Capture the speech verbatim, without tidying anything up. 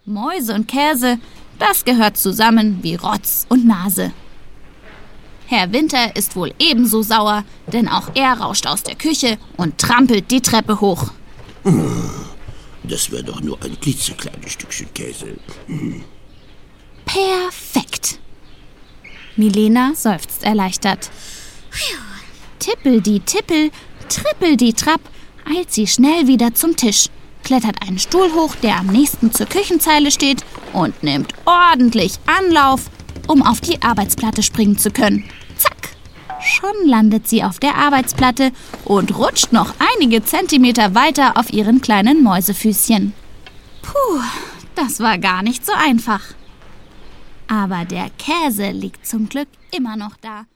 Mäuse und Käse, das gehört zusammen wie Rotz und Nase. Herr Winter ist wohl ebenso sauer, denn auch er rauscht aus der Küche und trampelt die Treppe hoch. Das wäre doch nur ein klitzekleines Stückchen Käse. Perfekt. Milena seufzt erleichtert. Tippel die Tippel, trippel die Trapp, eilt sie schnell wieder zum Tisch, klettert einen Stuhl hoch, der am nächsten zur Küchenzeile steht, und nimmt ordentlich Anlauf, um auf die Arbeitsplatte springen zu können. Zack! Schon landet sie auf der Arbeitsplatte und rutscht noch einige Zentimeter weiter auf ihren kleinen Mäusefüßchen. Puh, das war gar nicht so einfach. Aber der Käse liegt zum Glück immer noch da